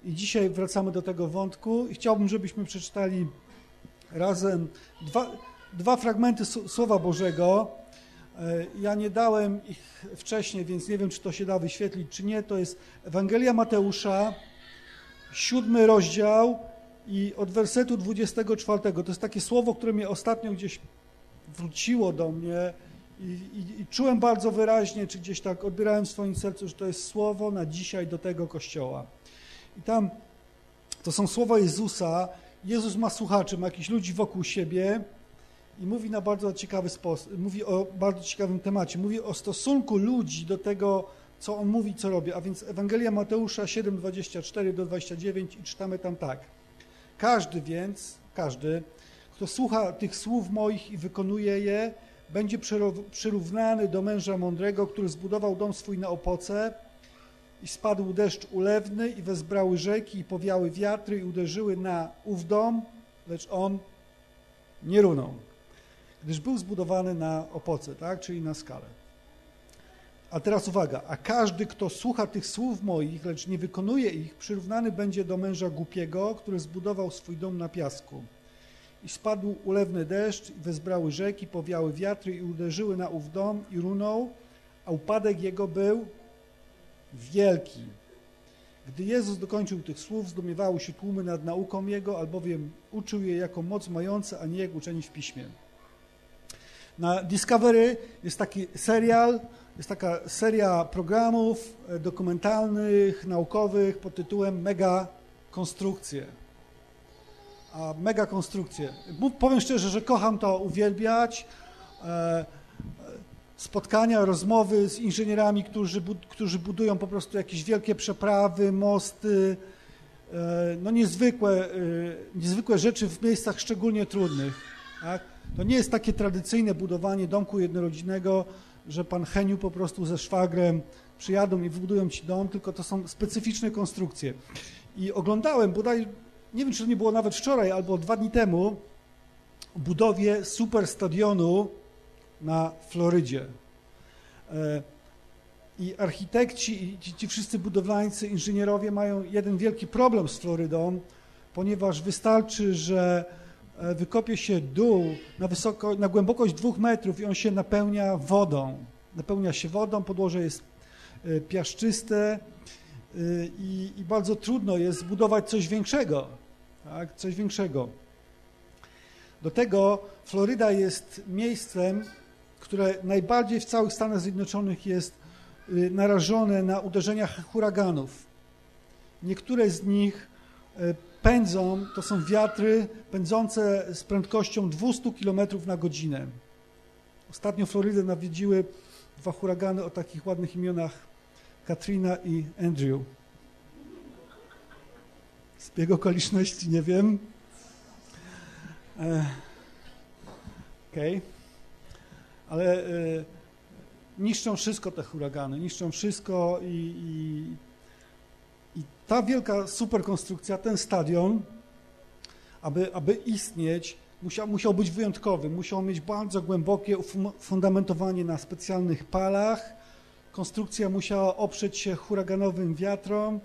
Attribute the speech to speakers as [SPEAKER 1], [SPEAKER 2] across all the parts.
[SPEAKER 1] I dzisiaj wracamy do tego wątku i chciałbym, żebyśmy przeczytali razem dwa fragmenty Słowa Bożego. Ja nie dałem ich wcześniej, więc nie wiem, czy to się da wyświetlić, czy nie. To jest Ewangelia Mateusza, 7 rozdział i od wersetu 24. To jest takie słowo, które mnie ostatnio gdzieś wróciło do mnie i czułem bardzo wyraźnie, czy gdzieś tak odbierałem w swoim sercu, że to jest słowo na dzisiaj do tego Kościoła. I tam to są słowa Jezusa. Jezus ma słuchaczy, ma jakichś ludzi wokół siebie i mówi na bardzo ciekawy sposób, mówi o bardzo ciekawym temacie. Mówi o stosunku ludzi do tego, co on mówi, co robi. A więc Ewangelia Mateusza 7, 24 do 29 i czytamy tam tak. Każdy, kto słucha tych słów moich i wykonuje je, będzie przyrównany do męża mądrego, który zbudował dom swój na opoce i spadł deszcz ulewny i wezbrały rzeki i powiały wiatry i uderzyły na ów dom, lecz on nie runął, gdyż był zbudowany na opoce, tak, czyli na skale. A teraz uwaga, a każdy, kto słucha tych słów moich, lecz nie wykonuje ich, przyrównany będzie do męża głupiego, który zbudował swój dom na piasku. I spadł ulewny deszcz i wezbrały rzeki, powiały wiatry i uderzyły na ów dom i runął, a upadek jego był wielki. Gdy Jezus dokończył tych słów, zdumiewały się tłumy nad nauką Jego, albowiem uczył je jako moc mająca, a nie jak uczeni w Piśmie. Na Discovery jest taki serial, jest taka seria programów dokumentalnych, naukowych pod tytułem Mega Konstrukcje. Powiem szczerze, że kocham to uwielbiać. Spotkania, rozmowy z inżynierami, którzy budują po prostu jakieś wielkie przeprawy, mosty, no niezwykłe rzeczy w miejscach szczególnie trudnych. Tak? To nie jest takie tradycyjne budowanie domku jednorodzinnego, że pan Heniu po prostu ze szwagrem przyjadą i wybudują ci dom, tylko to są specyficzne konstrukcje. I oglądałem, bodaj, nie wiem, czy to nie było nawet wczoraj albo 2 dni temu, o budowie super stadionu na Florydzie. I architekci i ci wszyscy budowlańcy, inżynierowie mają jeden wielki problem z Florydą, ponieważ wystarczy, że wykopie się dół na głębokość 2 metrów i on się napełnia wodą. Napełnia się wodą, podłoże jest piaszczyste i bardzo trudno jest zbudować coś większego. Tak? Coś większego. Do tego Floryda jest miejscem, które najbardziej w całych Stanach Zjednoczonych jest narażone na uderzenia huraganów. Niektóre z nich pędzą, to są wiatry pędzące z prędkością 200 km na godzinę. Ostatnio Florydę nawiedziły 2 huragany o takich ładnych imionach Katrina i Andrew. Zbieg okoliczności nie wiem. Okej. Ale niszczą wszystko te huragany, niszczą wszystko i ta wielka superkonstrukcja, ten stadion, aby istnieć, musiał być wyjątkowy, musiał mieć bardzo głębokie fundamentowanie na specjalnych palach, konstrukcja musiała oprzeć się huraganowym wiatrom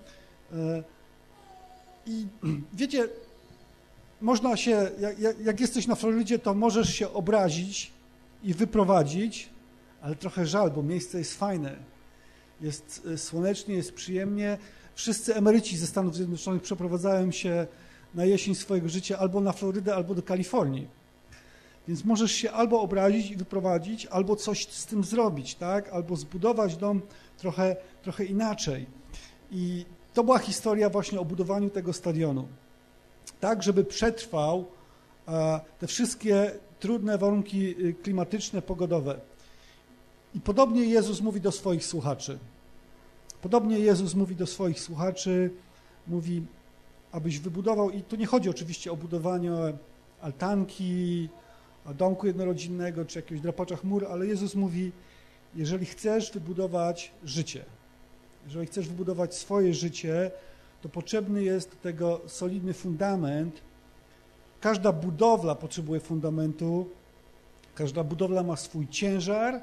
[SPEAKER 1] i wiecie, można się, jak jesteś na Florydzie, to możesz się obrazić i wyprowadzić, ale trochę żal, bo miejsce jest fajne. Jest słonecznie, jest przyjemnie. Wszyscy emeryci ze Stanów Zjednoczonych przeprowadzają się na jesień swojego życia albo na Florydę, albo do Kalifornii. Więc możesz się albo obrazić i wyprowadzić, albo coś z tym zrobić, tak? Albo zbudować dom trochę inaczej. I to była historia właśnie o budowaniu tego stadionu. Tak, żeby przetrwał te wszystkie trudne warunki klimatyczne, pogodowe. I podobnie Jezus mówi do swoich słuchaczy. Mówi, abyś wybudował, i tu nie chodzi oczywiście o budowanie altanki, domku jednorodzinnego, czy jakiegoś drapacza chmur, ale Jezus mówi, jeżeli chcesz wybudować życie, jeżeli chcesz wybudować swoje życie, to potrzebny jest do tego solidny fundament. Każda budowla potrzebuje fundamentu, każda budowla ma swój ciężar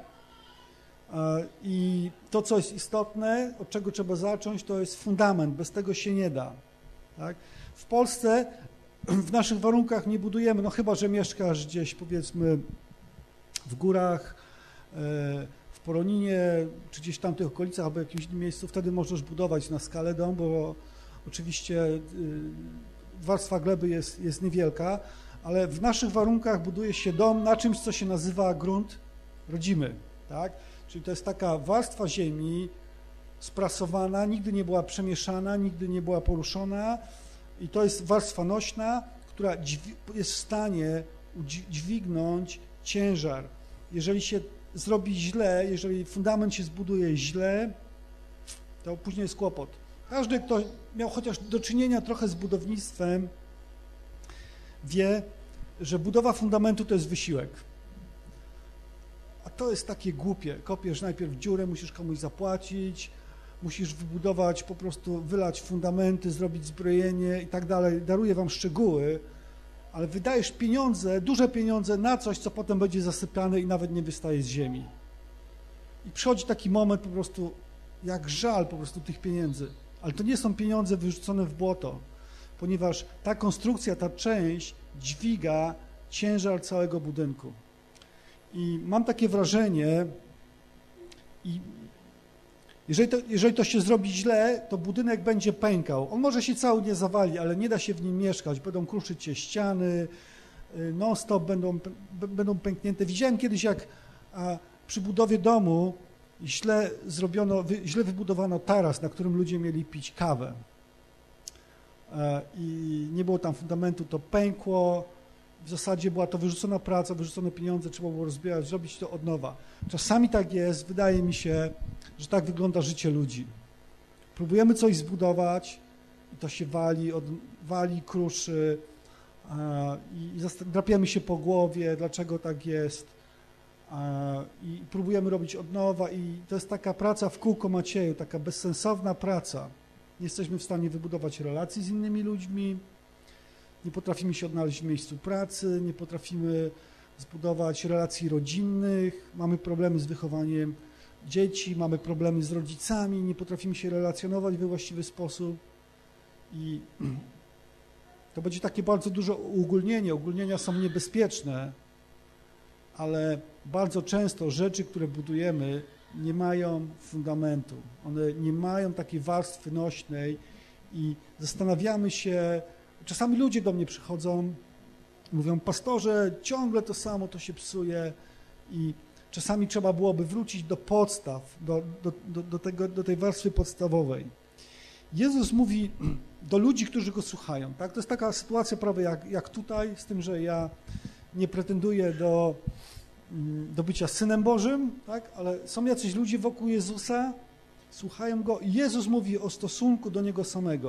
[SPEAKER 1] i to, co jest istotne, od czego trzeba zacząć, to jest fundament, bez tego się nie da. Tak? W Polsce w naszych warunkach nie budujemy, no chyba że mieszkasz gdzieś powiedzmy w górach, w Poroninie, czy gdzieś w tamtych okolicach, albo w jakimś innym miejscu, wtedy możesz budować na skalę dom, bo oczywiście warstwa gleby jest niewielka, ale w naszych warunkach buduje się dom na czymś, co się nazywa grunt rodzimy, tak? Czyli to jest taka warstwa ziemi sprasowana, nigdy nie była przemieszana, nigdy nie była poruszona i to jest warstwa nośna, która jest w stanie dźwignąć ciężar. Jeżeli się zrobi źle, jeżeli fundament się zbuduje źle, to później jest kłopot. Każdy, kto miał chociaż do czynienia trochę z budownictwem, wie, że budowa fundamentu to jest wysiłek. A to jest takie głupie. Kopiesz najpierw dziurę, musisz komuś zapłacić, musisz wybudować, po prostu wylać fundamenty, zrobić zbrojenie i tak dalej. Daruję wam szczegóły, ale wydajesz pieniądze, duże pieniądze na coś, co potem będzie zasypane i nawet nie wystaje z ziemi. I przychodzi taki moment po prostu, jak żal po prostu tych pieniędzy. Ale to nie są pieniądze wyrzucone w błoto, ponieważ ta konstrukcja, ta część dźwiga ciężar całego budynku. I mam takie wrażenie, i jeżeli to się zrobi źle, to budynek będzie pękał. On może się cały nie zawali, ale nie da się w nim mieszkać. Będą kruszyć się ściany, non-stop będą pęknięte. Widziałem kiedyś, jak przy budowie domu źle wybudowano taras, na którym ludzie mieli pić kawę. I nie było tam fundamentu, to pękło. W zasadzie była to wyrzucona praca, wyrzucone pieniądze, trzeba było rozbierać, zrobić to od nowa. Czasami tak jest, wydaje mi się, że tak wygląda życie ludzi. Próbujemy coś zbudować i to się wali, kruszy i drapiemy się po głowie, dlaczego tak jest i próbujemy robić od nowa i to jest taka praca w kółko Macieju, taka bezsensowna praca. Nie jesteśmy w stanie wybudować relacji z innymi ludźmi, nie potrafimy się odnaleźć w miejscu pracy, nie potrafimy zbudować relacji rodzinnych, mamy problemy z wychowaniem dzieci, mamy problemy z rodzicami, nie potrafimy się relacjonować we właściwy sposób i to będzie takie bardzo duże uogólnienie. Ogólnienia są niebezpieczne, ale bardzo często rzeczy, które budujemy, nie mają fundamentu. One nie mają takiej warstwy nośnej i zastanawiamy się, czasami ludzie do mnie przychodzą, mówią, pastorze, ciągle to samo, to się psuje i czasami trzeba byłoby wrócić do podstaw, do tej warstwy podstawowej. Jezus mówi do ludzi, którzy Go słuchają. Tak? To jest taka sytuacja prawie jak tutaj, z tym, że ja nie pretenduję do bycia Synem Bożym, tak? Ale są jacyś ludzie wokół Jezusa, słuchają Go i Jezus mówi o stosunku do Niego samego.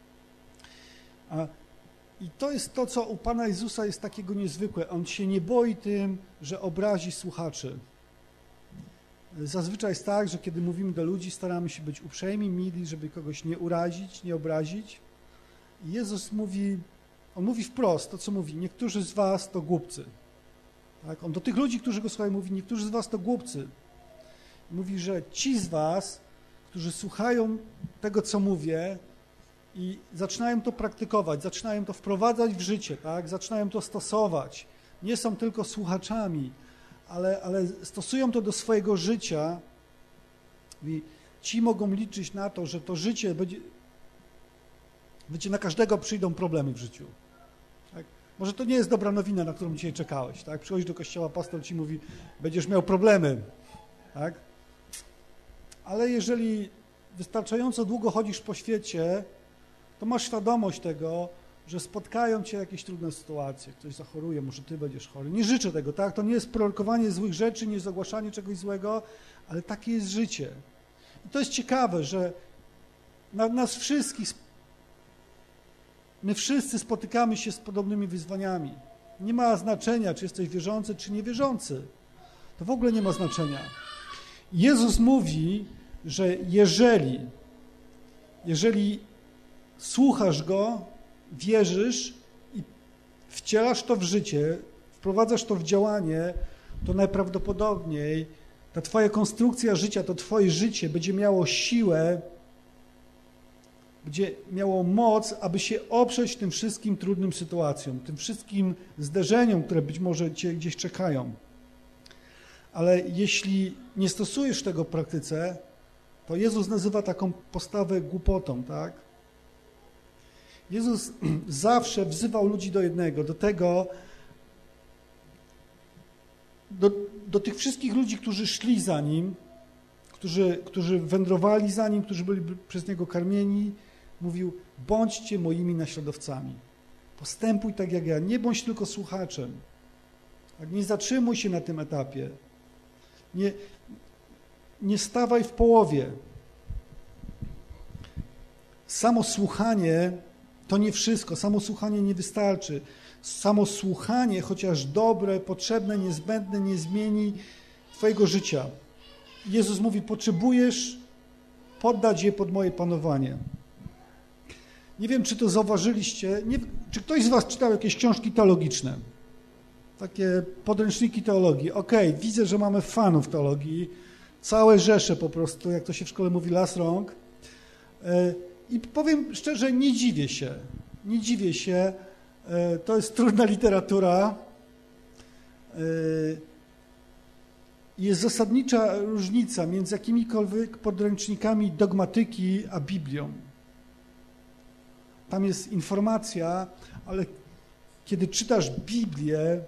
[SPEAKER 1] I to jest to, co u Pana Jezusa jest takiego niezwykłe. On się nie boi tym, że obrazi słuchaczy. Zazwyczaj jest tak, że kiedy mówimy do ludzi, staramy się być uprzejmi, mili, żeby kogoś nie urazić, nie obrazić. I Jezus mówi, On mówi wprost to, co mówi, niektórzy z was to głupcy. Tak? On do tych ludzi, którzy Go słuchają, mówi, niektórzy z was to głupcy. Mówi, że ci z was, którzy słuchają tego, co mówię, i zaczynają to praktykować, zaczynają to wprowadzać w życie, tak? Zaczynają to stosować. Nie są tylko słuchaczami, ale stosują to do swojego życia. I ci mogą liczyć na to, że to życie będzie na każdego przyjdą problemy w życiu. Tak? Może to nie jest dobra nowina, na którą dzisiaj czekałeś. Tak? Przychodzisz do kościoła, pastor ci mówi, będziesz miał problemy. Tak? Ale jeżeli wystarczająco długo chodzisz po świecie, to masz świadomość tego, że spotkają cię jakieś trudne sytuacje, ktoś zachoruje, może ty będziesz chory. Nie życzę tego, tak? To nie jest prorokowanie złych rzeczy, nie jest ogłaszanie czegoś złego, ale takie jest życie. I to jest ciekawe, że nas wszystkich, my wszyscy spotykamy się z podobnymi wyzwaniami. Nie ma znaczenia, czy jesteś wierzący, czy niewierzący. To w ogóle nie ma znaczenia. Jezus mówi, że jeżeli słuchasz Go, wierzysz i wcielasz to w życie, wprowadzasz to w działanie, to najprawdopodobniej ta twoja konstrukcja życia, to twoje życie będzie miało siłę będzie miało moc, aby się oprzeć tym wszystkim trudnym sytuacjom, tym wszystkim zderzeniom, które być może cię gdzieś czekają. Ale jeśli nie stosujesz tego w praktyce, to Jezus nazywa taką postawę głupotą, tak? Jezus zawsze wzywał ludzi do jednego, do tego, do tych wszystkich ludzi, którzy szli za Nim, którzy wędrowali za Nim, którzy byli przez Niego karmieni, mówił, bądźcie moimi naśladowcami. Postępuj tak jak ja, nie bądź tylko słuchaczem. Tak? Nie zatrzymuj się na tym etapie. Nie stawaj w połowie. Samo słuchanie to nie wszystko, samo słuchanie nie wystarczy. Samo słuchanie, chociaż dobre, potrzebne, niezbędne, nie zmieni twojego życia. Jezus mówi, potrzebujesz poddać je pod moje panowanie. Nie wiem, czy to zauważyliście, czy ktoś z was czytał jakieś książki teologiczne? Takie podręczniki teologii. Okej, widzę, że mamy fanów teologii, całe rzesze po prostu, jak to się w szkole mówi, las rąk. I powiem szczerze, nie dziwię się, to jest trudna literatura. Jest zasadnicza różnica między jakimikolwiek podręcznikami dogmatyki a Biblią. Tam jest informacja, ale kiedy czytasz Biblię,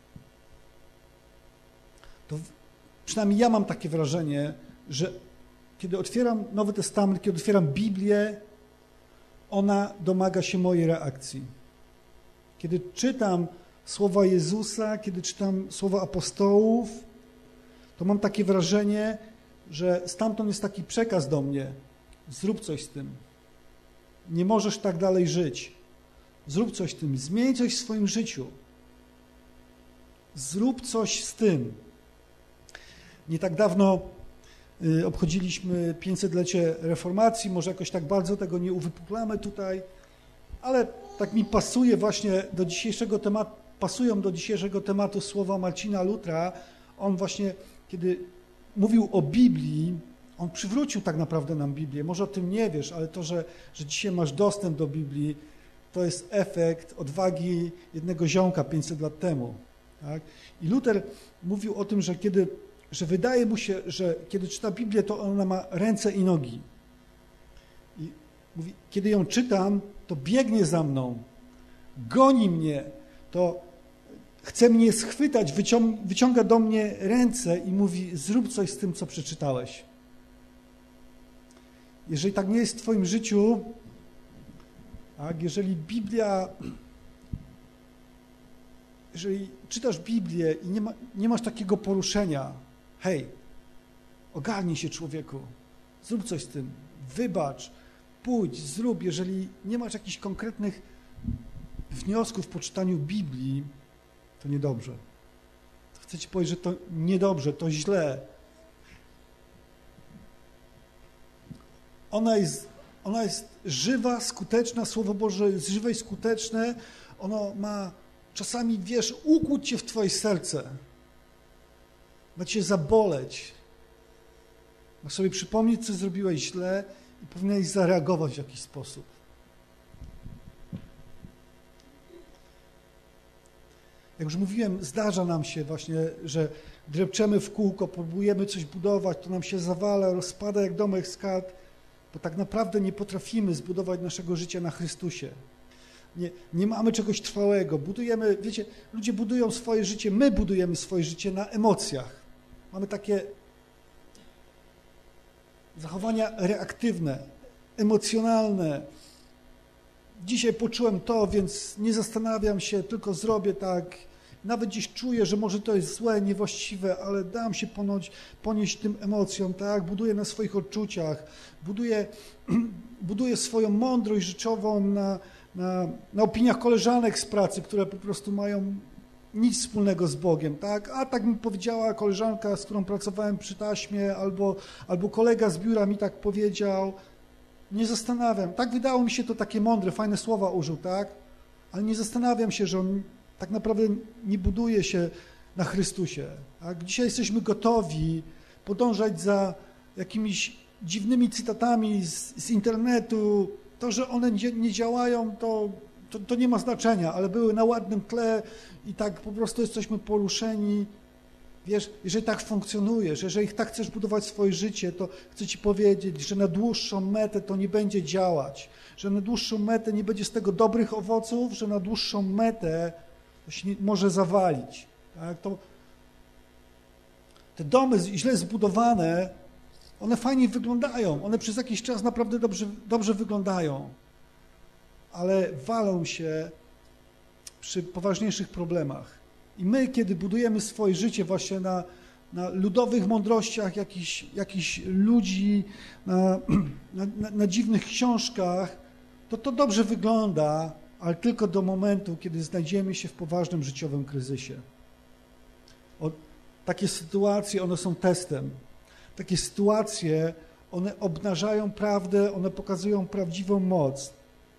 [SPEAKER 1] to przynajmniej ja mam takie wrażenie, że kiedy otwieram Nowy Testament, kiedy otwieram Biblię, ona domaga się mojej reakcji. Kiedy czytam słowa Jezusa, kiedy czytam słowa apostołów, to mam takie wrażenie, że stamtąd jest taki przekaz do mnie. Zrób coś z tym. Nie możesz tak dalej żyć. Zrób coś z tym. Zmień coś w swoim życiu. Zrób coś z tym. Nie tak dawno obchodziliśmy 500-lecie reformacji, może jakoś tak bardzo tego nie uwypuklamy tutaj, ale tak mi pasuje właśnie do dzisiejszego tematu, pasują do dzisiejszego tematu słowa Marcina Lutra. On właśnie, kiedy mówił o Biblii, on przywrócił tak naprawdę nam Biblię. Może o tym nie wiesz, ale to, że dzisiaj masz dostęp do Biblii, to jest efekt odwagi jednego ziomka 500 lat temu. Tak? I Luter mówił o tym, że wydaje mu się, że kiedy czyta Biblię, to ona ma ręce i nogi. I mówi, kiedy ją czytam, to biegnie za mną, goni mnie, to chce mnie schwytać, wyciąga do mnie ręce i mówi, zrób coś z tym, co przeczytałeś. Jeżeli tak nie jest w twoim życiu, tak, jeżeli czytasz Biblię i nie masz takiego poruszenia, hej, ogarnij się, człowieku, zrób coś z tym, wybacz, pójdź, zrób. Jeżeli nie masz jakichś konkretnych wniosków po czytaniu Biblii, to niedobrze. Chcę ci powiedzieć, że to niedobrze, to źle. Ona jest żywa, skuteczna, Słowo Boże jest żywe i skuteczne. Ono ma czasami, wiesz, ukłuć cię w twoje serce. Ma cię zaboleć. Ma sobie przypomnieć, co zrobiłeś źle i powinieneś zareagować w jakiś sposób. Jak już mówiłem, zdarza nam się właśnie, że drepczemy w kółko, próbujemy coś budować, to nam się zawala, rozpada jak domek z kart, bo tak naprawdę nie potrafimy zbudować naszego życia na Chrystusie. Nie mamy czegoś trwałego. Budujemy, wiecie, ludzie budują swoje życie, my budujemy swoje życie na emocjach. Mamy takie zachowania reaktywne, emocjonalne. Dzisiaj poczułem to, więc nie zastanawiam się, tylko zrobię tak. Nawet dziś czuję, że może to jest złe, niewłaściwe, ale dam się ponieść tym emocjom, tak? Buduję na swoich odczuciach, buduję swoją mądrość życiową na opiniach koleżanek z pracy, które po prostu mają nic wspólnego z Bogiem, tak? A tak mi powiedziała koleżanka, z którą pracowałem przy taśmie, albo kolega z biura mi tak powiedział. Nie zastanawiam. Tak wydało mi się to takie mądre, fajne słowa użył, tak? Ale nie zastanawiam się, że on tak naprawdę nie buduje się na Chrystusie. Tak? Dzisiaj jesteśmy gotowi podążać za jakimiś dziwnymi cytatami z internetu, To, że one nie działają, to nie ma znaczenia, ale były na ładnym tle i tak po prostu jesteśmy poruszeni. Wiesz, jeżeli tak funkcjonujesz, jeżeli tak chcesz budować swoje życie, to chcę ci powiedzieć, że na dłuższą metę to nie będzie działać, że na dłuższą metę nie będzie z tego dobrych owoców, że na dłuższą metę to się może zawalić. Tak? Te domy źle zbudowane, one fajnie wyglądają, one przez jakiś czas naprawdę dobrze wyglądają, ale walą się przy poważniejszych problemach. I my, kiedy budujemy swoje życie właśnie na ludowych mądrościach jakichś ludzi, na dziwnych książkach, to dobrze wygląda, ale tylko do momentu, kiedy znajdziemy się w poważnym życiowym kryzysie. Takie sytuacje, one są testem. Takie sytuacje, one obnażają prawdę, one pokazują prawdziwą moc.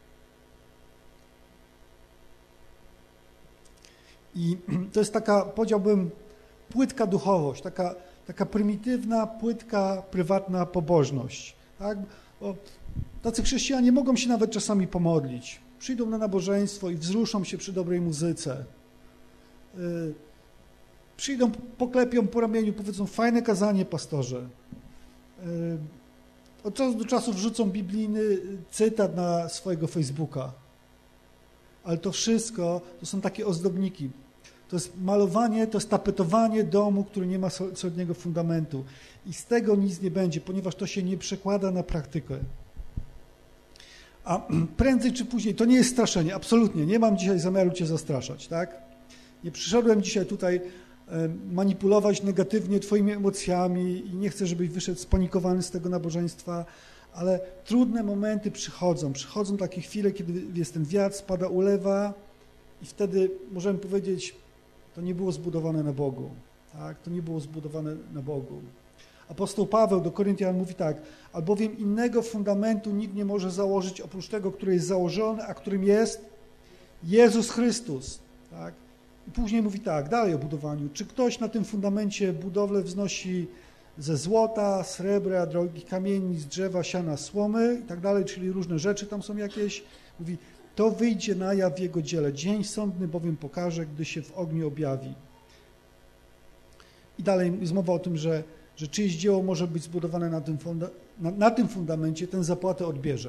[SPEAKER 1] I to jest taka, powiedziałbym, płytka duchowość, taka prymitywna, płytka, prywatna pobożność. Tak? Bo tacy chrześcijanie mogą się nawet czasami pomodlić. Przyjdą na nabożeństwo i wzruszą się przy dobrej muzyce. Przyjdą, poklepią po ramieniu, powiedzą: fajne kazanie, pastorze. Od czasu do czasu wrzucą biblijny cytat na swojego Facebooka. Ale to wszystko to są takie ozdobniki. To jest malowanie, to jest tapetowanie domu, który nie ma solidnego fundamentu. I z tego nic nie będzie, ponieważ to się nie przekłada na praktykę. A prędzej czy później, to nie jest straszenie, absolutnie. Nie mam dzisiaj zamiaru cię zastraszać, tak? Nie przyszedłem dzisiaj tutaj manipulować negatywnie twoimi emocjami i nie chcę, żebyś wyszedł spanikowany z tego nabożeństwa, ale trudne momenty przychodzą takie chwile, kiedy jest ten wiatr, spada ulewa i wtedy możemy powiedzieć, to nie było zbudowane na Bogu, tak? To nie było zbudowane na Bogu. Apostoł Paweł do Koryntian mówi tak: albowiem innego fundamentu nikt nie może założyć oprócz tego, który jest założony, a którym jest Jezus Chrystus, tak? I później mówi tak, dalej o budowaniu. Czy ktoś na tym fundamencie budowlę wznosi ze złota, srebra, drogich kamieni, z drzewa, siana, słomy i tak dalej, czyli różne rzeczy tam są jakieś. Mówi, to wyjdzie na jaw w jego dziele. Dzień sądny bowiem pokaże, gdy się w ogniu objawi. I dalej jest mowa o tym, że czyjeś dzieło może być zbudowane na tym fundamencie, ten zapłatę odbierze.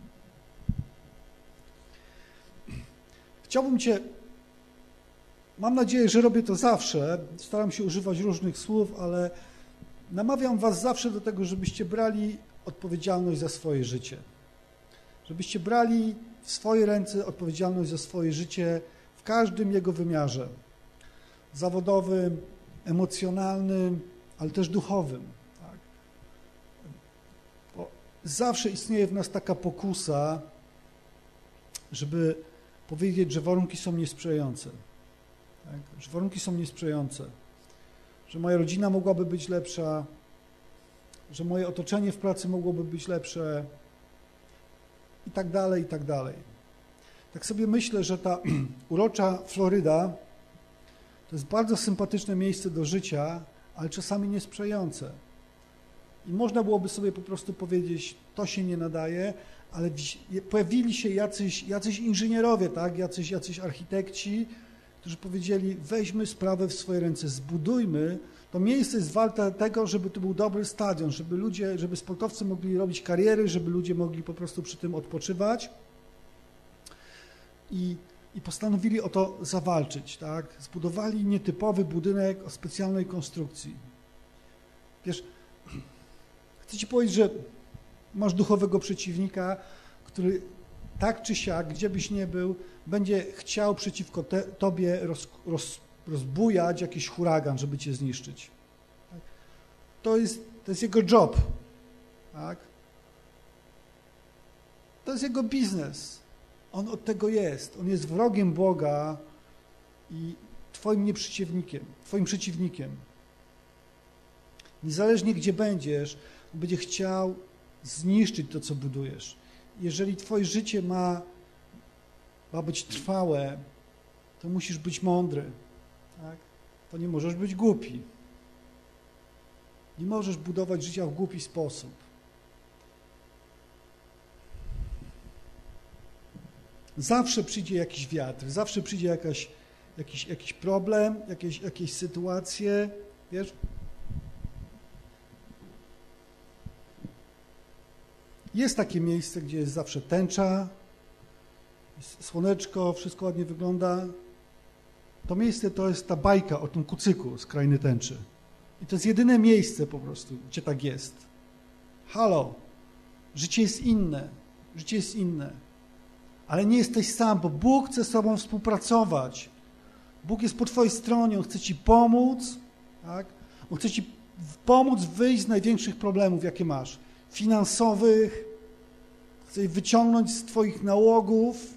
[SPEAKER 1] Chciałbym cię, mam nadzieję, że robię to zawsze, staram się używać różnych słów, ale namawiam was zawsze do tego, żebyście brali odpowiedzialność za swoje życie. Żebyście brali w swoje ręce odpowiedzialność za swoje życie w każdym jego wymiarze. Zawodowym, emocjonalnym, ale też duchowym. Tak? Bo zawsze istnieje w nas taka pokusa, żeby powiedzieć, że warunki są niesprzyjające. Tak? Że warunki są niesprzyjające. Że moja rodzina mogłaby być lepsza, że moje otoczenie w pracy mogłoby być lepsze i tak dalej, i tak dalej. Tak sobie myślę, że ta urocza Floryda to jest bardzo sympatyczne miejsce do życia, ale czasami niesprzyjające. I można byłoby sobie po prostu powiedzieć, to się nie nadaje, ale pojawili się jacyś inżynierowie, tak? jacyś architekci, którzy powiedzieli, weźmy sprawę w swoje ręce, zbudujmy. To miejsce jest warte tego, żeby to był dobry stadion, żeby sportowcy mogli robić kariery, żeby ludzie mogli po prostu przy tym odpoczywać. I postanowili o to zawalczyć, tak? Zbudowali nietypowy budynek o specjalnej konstrukcji. Wiesz, chcę ci powiedzieć, że masz duchowego przeciwnika, który tak czy siak, gdzie byś nie był, będzie chciał przeciwko tobie rozbujać jakiś huragan, żeby cię zniszczyć. Tak? To jest jego job. Tak? To jest jego biznes. On od tego jest. On jest wrogiem Boga i twoim przeciwnikiem. Niezależnie gdzie będziesz, on będzie chciał zniszczyć to, co budujesz. Jeżeli twoje życie ma być trwałe, to musisz być mądry. Tak? To nie możesz być głupi. Nie możesz budować życia w głupi sposób. Zawsze przyjdzie jakiś wiatr, zawsze przyjdzie jakiś problem, jakieś sytuacje, wiesz? Jest takie miejsce, gdzie jest zawsze tęcza, jest słoneczko, wszystko ładnie wygląda. To miejsce to jest ta bajka o tym kucyku z Krainy Tęczy. I to jest jedyne miejsce po prostu, gdzie tak jest. Halo, życie jest inne, ale nie jesteś sam, bo Bóg chce z tobą współpracować. Bóg jest po twojej stronie, On chce ci pomóc, tak? On chce ci pomóc wyjść z największych problemów, jakie masz, finansowych, chce je wyciągnąć z twoich nałogów.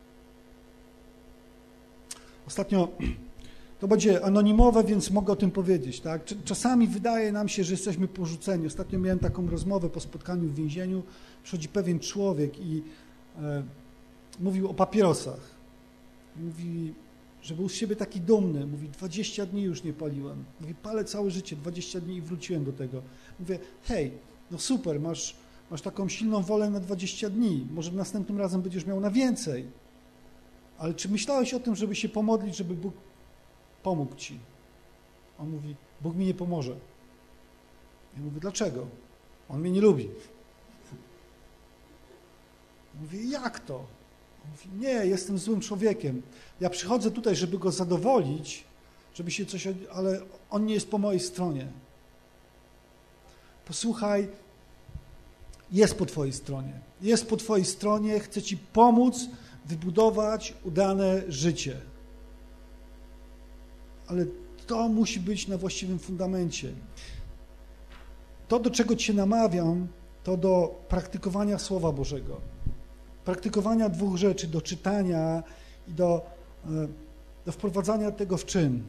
[SPEAKER 1] Ostatnio, to będzie anonimowe, więc mogę o tym powiedzieć, tak? Czasami wydaje nam się, że jesteśmy porzuceni. Ostatnio miałem taką rozmowę po spotkaniu w więzieniu. Przychodzi pewien człowiek i mówił o papierosach. Mówi, że był z siebie taki dumny. Mówi, 20 dni już nie paliłem. Mówi, palę całe życie, 20 dni i wróciłem do tego. Mówię, hej, no super, masz taką silną wolę na 20 dni. Może następnym razem będziesz miał na więcej. Ale czy myślałeś o tym, żeby się pomodlić, żeby Bóg pomógł ci? On mówi, Bóg mi nie pomoże. Ja mówię, dlaczego? On mnie nie lubi. Mówię, jak to? On mówi, nie, jestem złym człowiekiem. Ja przychodzę tutaj, żeby go zadowolić, żeby się coś, ale on nie jest po mojej stronie. Posłuchaj, jest po twojej stronie. Jest po twojej stronie, chce ci pomóc wybudować udane życie. Ale to musi być na właściwym fundamencie. To, do czego cię namawiam, to do praktykowania Słowa Bożego. Praktykowania dwóch rzeczy, do czytania i do wprowadzania tego w czyn.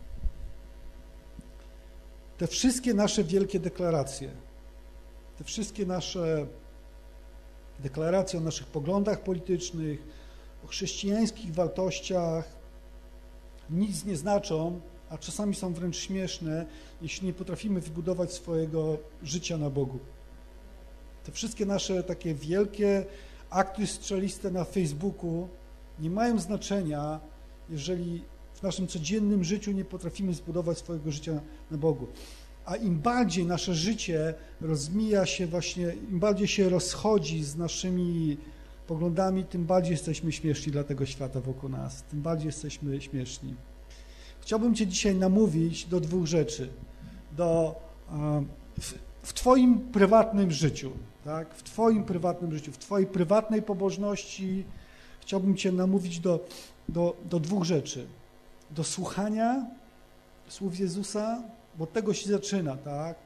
[SPEAKER 1] Te wszystkie nasze wielkie deklaracje, te wszystkie nasze deklaracje o naszych poglądach politycznych, o chrześcijańskich wartościach nic nie znaczą, a czasami są wręcz śmieszne, jeśli nie potrafimy wybudować swojego życia na Bogu. Te wszystkie nasze takie wielkie akty strzeliste na Facebooku nie mają znaczenia, jeżeli w naszym codziennym życiu nie potrafimy zbudować swojego życia na Bogu. A im bardziej nasze życie rozmija się właśnie, im bardziej się rozchodzi z naszymi poglądami, tym bardziej jesteśmy śmieszni dla tego świata wokół nas, tym bardziej jesteśmy śmieszni. Chciałbym cię dzisiaj namówić do dwóch rzeczy. W twoim prywatnym życiu, tak? W twoim prywatnym życiu, w twojej prywatnej pobożności chciałbym cię namówić do dwóch rzeczy. Do słuchania słów Jezusa, bo od tego się zaczyna, tak?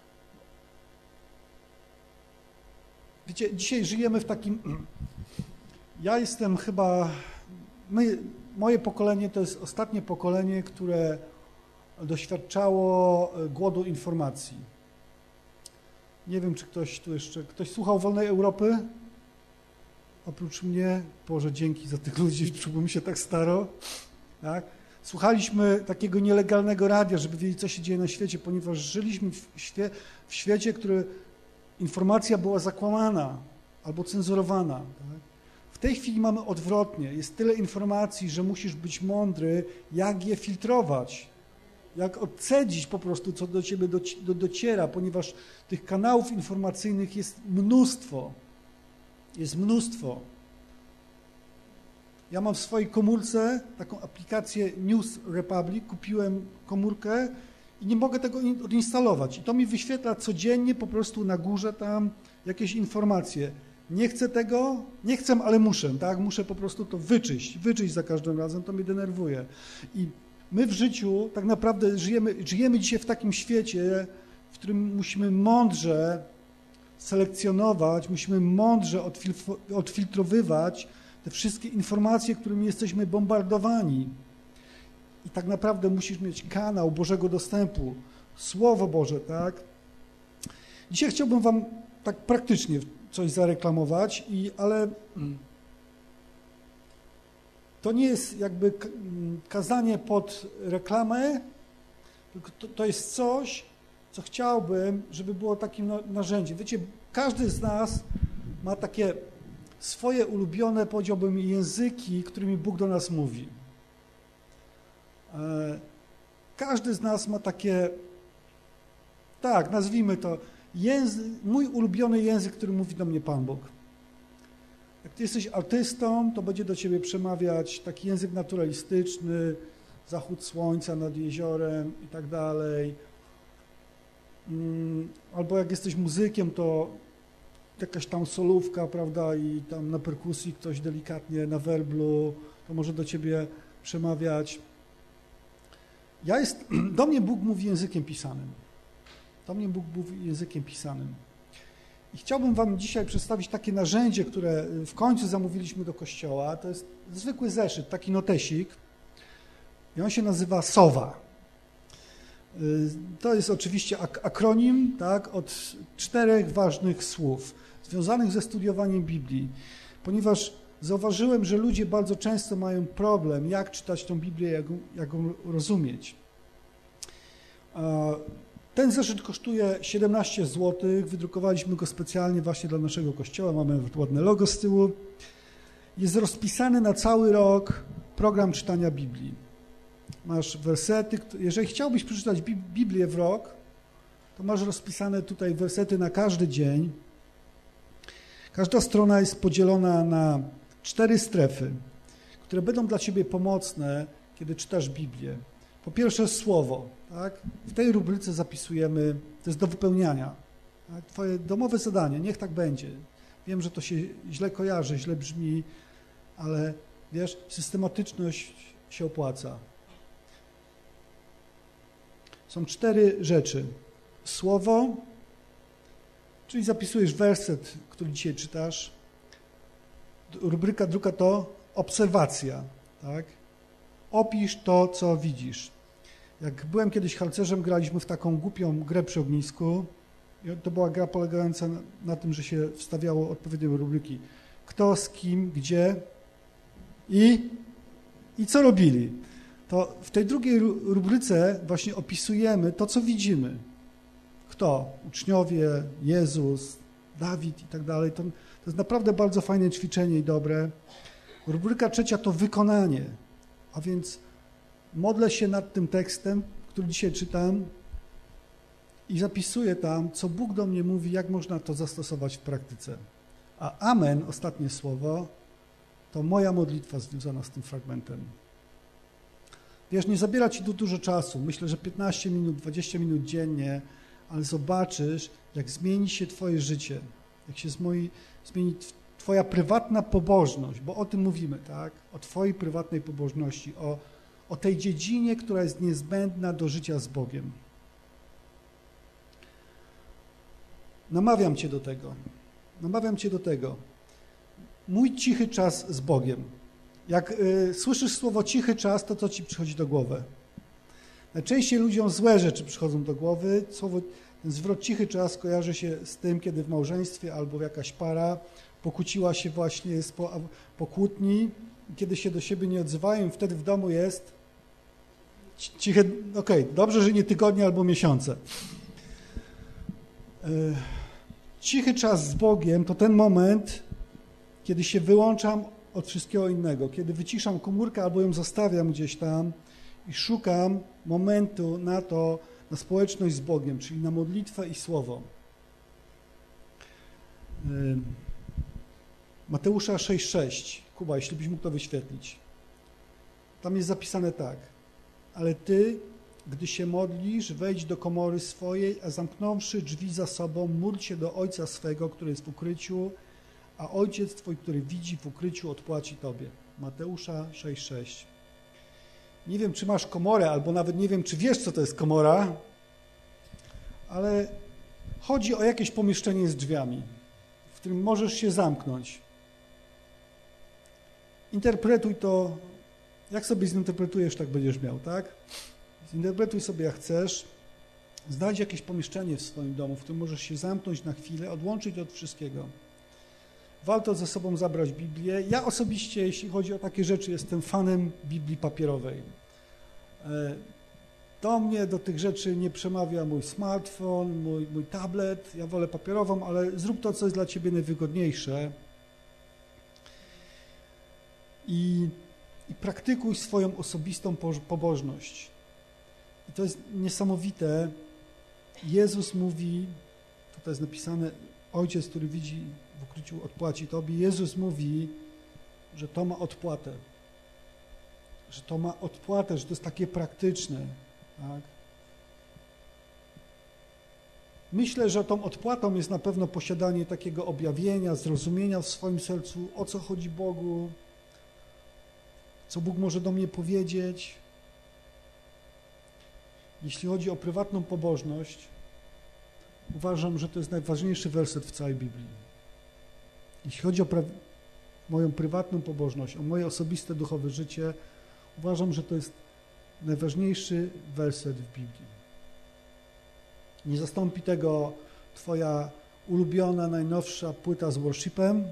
[SPEAKER 1] Wiecie, dzisiaj żyjemy w takim... Ja jestem chyba... Moje pokolenie to jest ostatnie pokolenie, które doświadczało głodu informacji. Nie wiem, czy ktoś tu jeszcze... Ktoś słuchał Wolnej Europy? Oprócz mnie? Boże, dzięki za tych ludzi, czułbym się tak staro. Tak? Słuchaliśmy takiego nielegalnego radia, żeby wiedzieć, co się dzieje na świecie, ponieważ żyliśmy w świecie, który informacja była zakłamana albo cenzurowana. Tak? W tej chwili mamy odwrotnie. Jest tyle informacji, że musisz być mądry, jak je filtrować, jak odcedzić po prostu, co do ciebie dociera, ponieważ tych kanałów informacyjnych jest mnóstwo. Jest mnóstwo. Ja mam w swojej komórce taką aplikację News Republic, kupiłem komórkę i nie mogę tego odinstalować. I to mi wyświetla codziennie po prostu na górze tam jakieś informacje. Nie chcę tego, nie chcę, ale muszę, tak? Muszę po prostu to wyczyść za każdym razem, to mnie denerwuje. I my w życiu tak naprawdę żyjemy dzisiaj w takim świecie, w którym musimy mądrze selekcjonować, musimy mądrze odfiltrowywać te wszystkie informacje, którymi jesteśmy bombardowani. I tak naprawdę musisz mieć kanał Bożego dostępu, Słowo Boże, tak? Dzisiaj chciałbym wam tak praktycznie coś zareklamować, ale to nie jest jakby kazanie pod reklamę, tylko to jest coś, co chciałbym, żeby było takim narzędziem. Wiecie, każdy z nas ma takie swoje ulubione, powiedziałbym, języki, którymi Bóg do nas mówi. Każdy z nas ma takie, tak, nazwijmy to, mój ulubiony język, który mówi do mnie Pan Bóg. Jak ty jesteś artystą, to będzie do ciebie przemawiać taki język naturalistyczny, zachód słońca nad jeziorem i tak dalej. Albo jak jesteś muzykiem, to jakaś tam solówka, prawda, i tam na perkusji ktoś delikatnie na werblu, to może do ciebie przemawiać. Do mnie Bóg mówi językiem pisanym. Do mnie Bóg mówi językiem pisanym. I chciałbym wam dzisiaj przedstawić takie narzędzie, które w końcu zamówiliśmy do kościoła. To jest zwykły zeszyt, taki notesik. I on się nazywa SOWA. To jest oczywiście akronim, tak, od 4 ważnych słów związanych ze studiowaniem Biblii, ponieważ zauważyłem, że ludzie bardzo często mają problem, jak czytać tą Biblię, jak ją rozumieć. Ten zeszyt kosztuje 17 zł, wydrukowaliśmy go specjalnie właśnie dla naszego kościoła, mamy ładne logo z tyłu. Jest rozpisany na cały rok program czytania Biblii. Masz wersety, jeżeli chciałbyś przeczytać Biblię w rok, to masz rozpisane tutaj wersety na każdy dzień. Każda strona jest podzielona na 4 strefy, które będą dla ciebie pomocne, kiedy czytasz Biblię. Po pierwsze słowo, tak? W tej rubryce zapisujemy, to jest do wypełniania. Tak? Twoje domowe zadanie, niech tak będzie. Wiem, że to się źle kojarzy, źle brzmi, ale wiesz, systematyczność się opłaca. Są 4 rzeczy. Słowo, czyli zapisujesz werset, który dzisiaj czytasz. Rubryka druga to obserwacja, tak? Opisz to, co widzisz. Jak byłem kiedyś harcerzem, graliśmy w taką głupią grę przy ognisku. I to była gra polegająca na tym, że się wstawiało odpowiednie rubryki. Kto, z kim, gdzie i co robili. To w tej drugiej rubryce właśnie opisujemy to, co widzimy. Kto? Uczniowie, Jezus, Dawid i tak dalej. To jest naprawdę bardzo fajne ćwiczenie i dobre. Rubryka trzecia to wykonanie. A więc modlę się nad tym tekstem, który dzisiaj czytam i zapisuję tam, co Bóg do mnie mówi, jak można to zastosować w praktyce. A amen, ostatnie słowo, to moja modlitwa związana z tym fragmentem. Wiesz, nie zabiera ci tu dużo czasu. Myślę, że 15 minut, 20 minut dziennie, ale zobaczysz, jak zmieni się twoje życie, jak się zmieni twoja prywatna pobożność, bo o tym mówimy, tak? O twojej prywatnej pobożności, o tej dziedzinie, która jest niezbędna do życia z Bogiem. Namawiam cię do tego. Namawiam cię do tego. Mój cichy czas z Bogiem. Jak słyszysz słowo cichy czas, to co ci przychodzi do głowy? Najczęściej ludziom złe rzeczy przychodzą do głowy. Ten zwrot cichy czas kojarzy się z tym, kiedy w małżeństwie albo jakaś para pokłóciła się właśnie, jest po kłótni, kiedy się do siebie nie odzywają, wtedy w domu jest ciche, okej, dobrze, że nie tygodnie albo miesiące. Cichy czas z Bogiem to ten moment, kiedy się wyłączam od wszystkiego innego, kiedy wyciszam komórkę albo ją zostawiam gdzieś tam i szukam momentu na społeczność z Bogiem, czyli na modlitwę i słowo. Mateusza 6,6. Kuba, jeśli byś mógł to wyświetlić. Tam jest zapisane tak. Ale ty, gdy się modlisz, wejdź do komory swojej, a zamknąwszy drzwi za sobą, módl się do Ojca swego, który jest w ukryciu, a Ojciec twój, który widzi w ukryciu, odpłaci tobie. Mateusza 6,6. Nie wiem, czy masz komorę, albo nawet nie wiem, czy wiesz, co to jest komora, ale chodzi o jakieś pomieszczenie z drzwiami, w którym możesz się zamknąć. Interpretuj to, jak sobie zinterpretujesz, tak będziesz miał, tak? Zinterpretuj sobie, jak chcesz. Znajdź jakieś pomieszczenie w swoim domu, w którym możesz się zamknąć na chwilę, odłączyć od wszystkiego. Warto ze sobą zabrać Biblię. Ja osobiście, jeśli chodzi o takie rzeczy, jestem fanem Biblii papierowej. Do tych rzeczy nie przemawia mój smartfon, mój tablet. Ja wolę papierową, ale zrób to, co jest dla ciebie najwygodniejsze. i praktykuj swoją osobistą pobożność. I to jest niesamowite. Jezus mówi, tutaj jest napisane, Ojciec, który widzi w ukryciu, odpłaci Tobie. Jezus mówi, że to ma odpłatę. Że to ma odpłatę, że to jest takie praktyczne. Tak? Myślę, że tą odpłatą jest na pewno posiadanie takiego objawienia, zrozumienia w swoim sercu, o co chodzi Bogu, co Bóg może do mnie powiedzieć. Jeśli chodzi o prywatną pobożność, uważam, że to jest najważniejszy werset w całej Biblii. Jeśli chodzi o moją prywatną pobożność, o moje osobiste duchowe życie, uważam, że to jest najważniejszy werset w Biblii. Nie zastąpi tego Twoja ulubiona, najnowsza płyta z worshipem,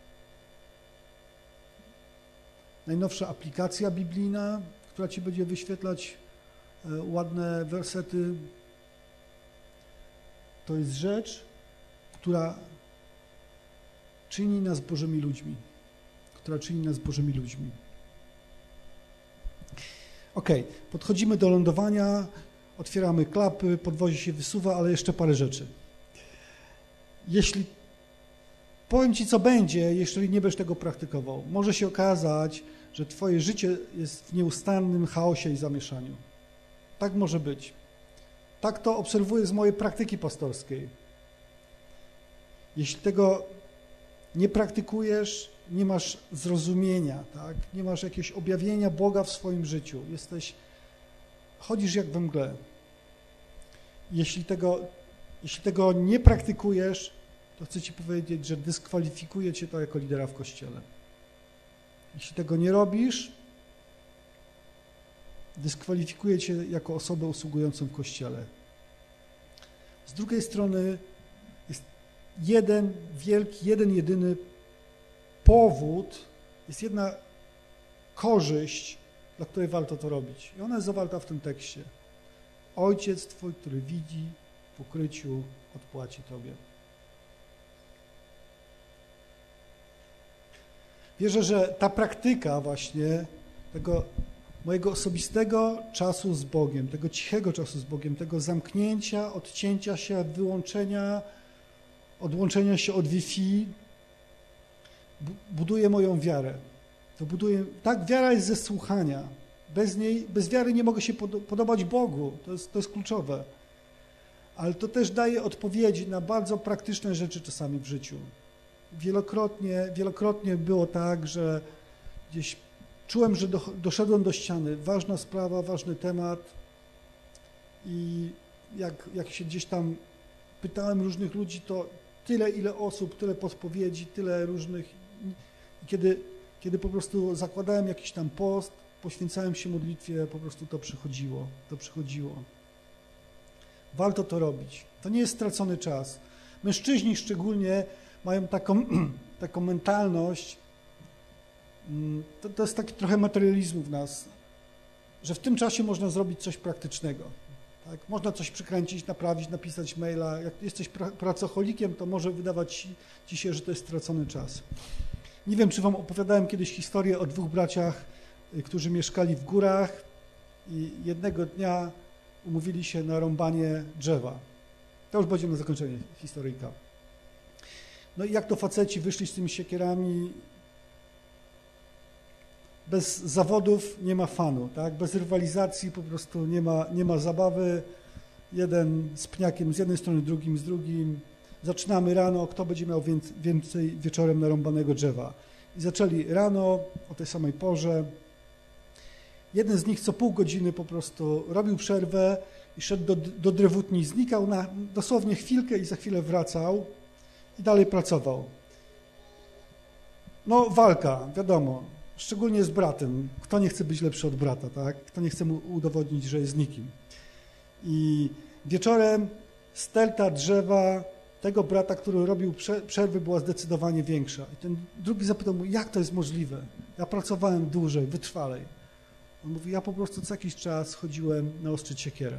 [SPEAKER 1] najnowsza aplikacja biblijna, która Ci będzie wyświetlać ładne wersety. To jest rzecz, która czyni nas Bożymi ludźmi. Podchodzimy do lądowania, otwieramy klapy, podwozie się wysuwa, ale jeszcze parę rzeczy. Powiem Ci, co będzie, jeżeli nie będziesz tego praktykował. Może się okazać, że Twoje życie jest w nieustannym chaosie i zamieszaniu. Tak może być. Tak to obserwuję z mojej praktyki pastorskiej. Jeśli tego nie praktykujesz, nie masz zrozumienia, tak? Nie masz jakiegoś objawienia Boga w swoim życiu. Chodzisz jak we mgle. Jeśli tego nie praktykujesz, to chcę Ci powiedzieć, że dyskwalifikuje Cię to jako lidera w Kościele. Jeśli tego nie robisz, dyskwalifikuje Cię jako osobę usługującą w Kościele. Z drugiej strony jest jeden wielki, jedyny powód, jest jedna korzyść, dla której warto to robić. I ona jest zawarta w tym tekście. Ojciec Twój, który widzi w ukryciu, odpłaci Tobie. Wierzę, że ta praktyka właśnie tego mojego osobistego czasu z Bogiem, tego cichego czasu z Bogiem, tego zamknięcia, odcięcia się, wyłączenia, odłączenia się od Wi-Fi, buduje moją wiarę. Tak, wiara jest ze słuchania. Bez wiary nie mogę się podobać Bogu. To jest kluczowe. Ale to też daje odpowiedzi na bardzo praktyczne rzeczy czasami w życiu. Wielokrotnie było tak, że gdzieś czułem, że doszedłem do ściany. Ważna sprawa, ważny temat. I jak się gdzieś tam pytałem różnych ludzi, to ile osób, tyle podpowiedzi, tyle różnych. Kiedy po prostu zakładałem jakiś tam post, poświęcałem się modlitwie, po prostu to przychodziło. Warto to robić. To nie jest stracony czas. Mężczyźni szczególnie mają taką mentalność, to jest taki trochę materializmu w nas, że w tym czasie można zrobić coś praktycznego. Tak? Można coś przykręcić, naprawić, napisać maila. Jak jesteś pracocholikiem, to może wydawać Ci się, że to jest stracony czas. Nie wiem, czy Wam opowiadałem kiedyś historię o dwóch braciach, którzy mieszkali w górach i jednego dnia umówili się na rąbanie drzewa. To już będzie na zakończenie historyjka. No i jak to faceci wyszli z tymi siekierami, bez zawodów nie ma fanu, tak? Bez rywalizacji po prostu nie ma zabawy. Jeden z pniakiem z jednej strony, drugim z drugim. Zaczynamy rano, kto będzie miał więcej wieczorem narąbanego drzewa. I zaczęli rano, o tej samej porze. Jeden z nich co pół godziny po prostu robił przerwę i szedł do drewutni. Znikał na dosłownie chwilkę i za chwilę wracał i dalej pracował. No walka, wiadomo, szczególnie z bratem. Kto nie chce być lepszy od brata, tak? Kto nie chce mu udowodnić, że jest nikim. I wieczorem sterta drzewa tego brata, który robił przerwy, była zdecydowanie większa. I ten drugi zapytał mu, jak to jest możliwe? Ja pracowałem dłużej, wytrwalej. On mówi, ja po prostu co jakiś czas chodziłem naostrzyć siekierę.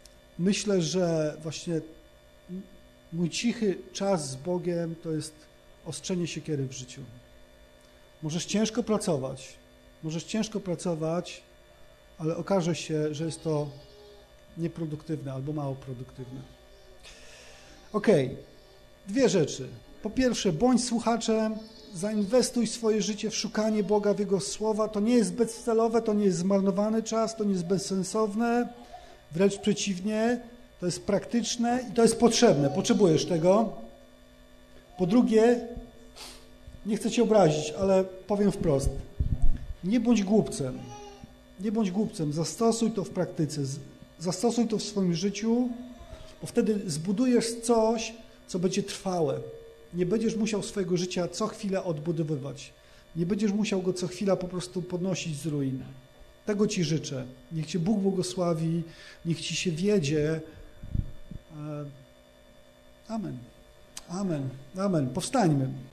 [SPEAKER 1] Myślę, że właśnie mój cichy czas z Bogiem to jest ostrzenie siekiery w życiu. Możesz ciężko pracować, ale okaże się, że jest to nieproduktywne albo mało produktywne. Okej, 2 rzeczy. Po pierwsze, bądź słuchaczem, zainwestuj swoje życie w szukanie Boga, w Jego słowa. To nie jest bezcelowe, to nie jest zmarnowany czas, to nie jest bezsensowne, wręcz przeciwnie, to jest praktyczne i to jest potrzebne. Potrzebujesz tego. Po drugie, nie chcę cię obrazić, ale powiem wprost. Nie bądź głupcem. Nie bądź głupcem. Zastosuj to w praktyce. Zastosuj to w swoim życiu, bo wtedy zbudujesz coś, co będzie trwałe. Nie będziesz musiał swojego życia co chwilę odbudowywać. Nie będziesz musiał go co chwila po prostu podnosić z ruin. Tego ci życzę. Niech cię Bóg błogosławi, niech ci się wiedzie. Amen. Amen. Amen. Powstańmy.